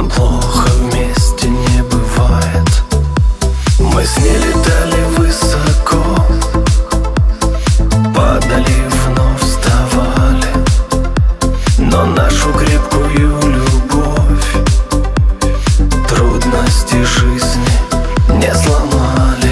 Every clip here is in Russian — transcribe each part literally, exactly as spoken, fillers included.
Нам плохо вместе не бывает. Мы с ней летали высоко, падали, вновь вставали, но нашу крепкую любовь трудности жизни не сломали.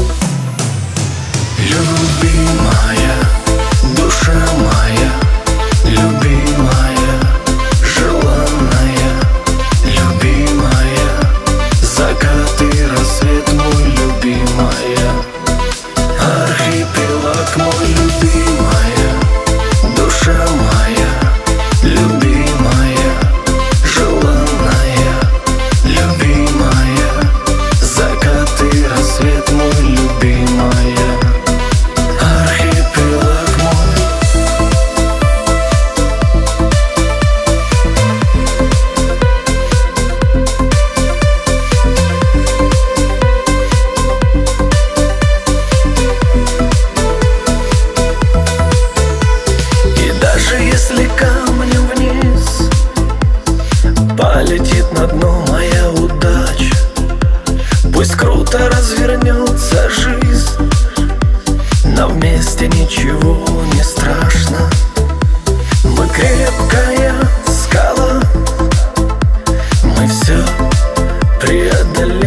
Любимая, душа моя, любимая, желанная, любимая, закат и рассвет мой, любимая, архипелаг мой, любимая, душа моя, любимая, желанная, любимая, закат и рассвет мой, любимая, архипелаг мой. И даже если камнем вниз полетит на дно моя удача, пусть круто развернется жизнь, но вместе ничего не страшно. Мы крепкая скала, мы все преодолеем.